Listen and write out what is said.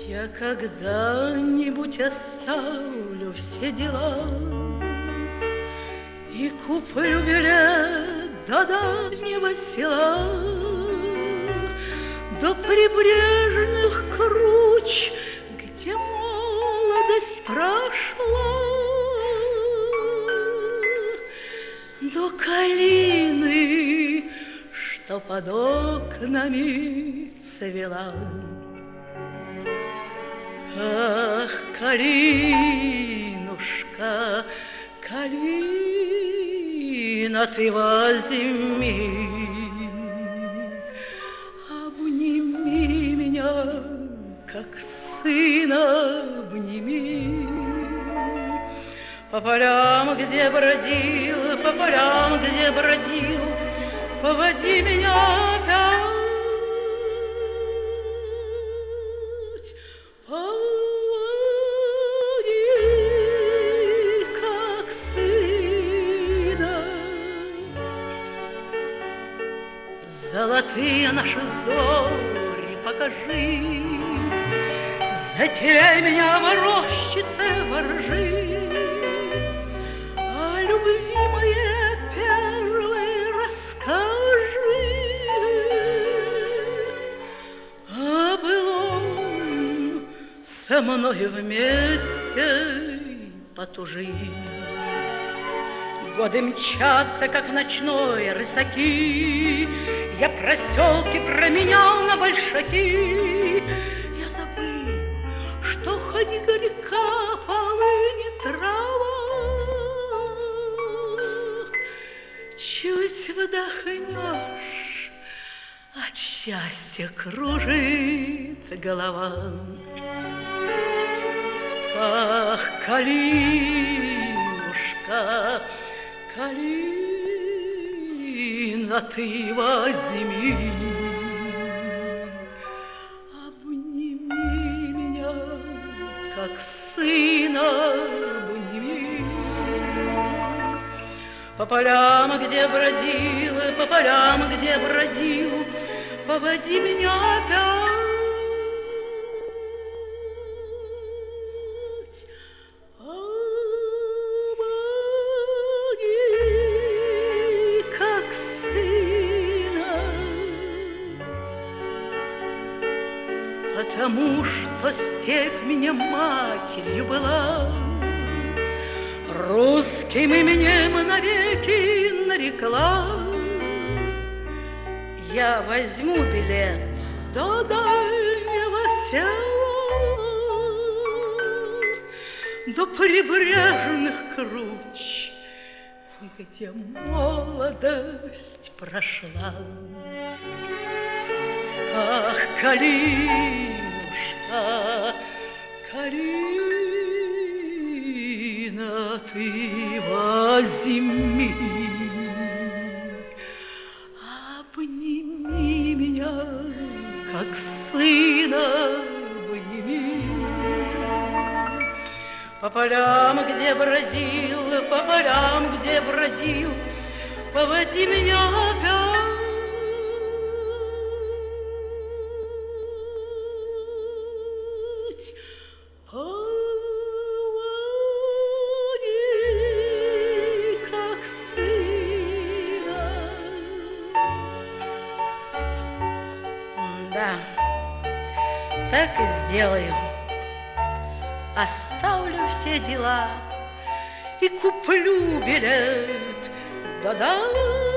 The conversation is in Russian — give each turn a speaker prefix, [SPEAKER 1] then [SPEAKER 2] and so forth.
[SPEAKER 1] Я когда-нибудь оставлю все дела и куплю билет до дальнего села, до прибрежных круч, где молодость прошла, до калины, что под окнами цвела. Ах, калинушка, калина, ты возьми, обними меня, как сына обними. По полям, где бродил, по полям, где бродил, поводи меня опять. Золотые наши зори покажи, затеряй меня в рощице воржи, о любви моей первой расскажи, о былом со мной вместе потужи. Годы мчатся, как ночной рысаки, я проселки променял на большаки. Я забыл, что хоть горька полынь и трава, чуть вдохнешь, от счастья кружит голова. Ах, калинушка, калина, ты возьми, обними меня, как сына обними. По полям, где бродил, по полям, где бродил, поводи меня опять. Потому что степь мне матерью была, русским именем навеки нарекла. Я возьму билет до дальнего села, до прибрежных круч, где молодость прошла. Ах, калинушка, калина, ты возьми, обними меня, как сына обними. По полям, где бродил, по полям, где бродил, поводи меня опять. Да, так и сделаю. Оставлю все дела и куплю билет до